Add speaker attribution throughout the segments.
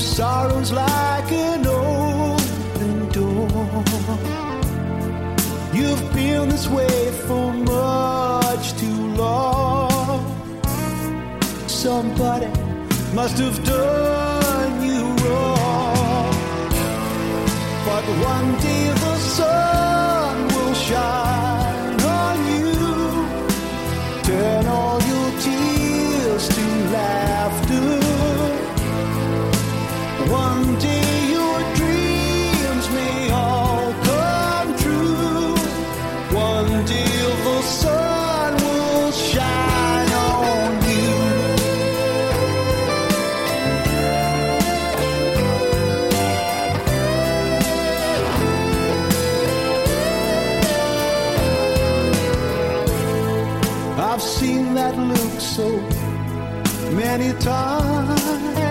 Speaker 1: Sorrow's like an open door. You've been this way for much too long. Somebody must have done you wrong. But one day the sun will shine on you. Turn all your tears to laughter. One day your dreams may all come true. One day the sun will shine on you. I've seen that look so many times.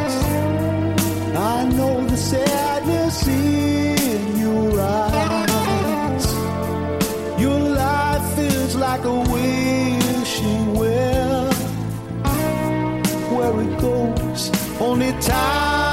Speaker 1: I know the sadness in your eyes. Your life is like a wishing well. Where it goes, only time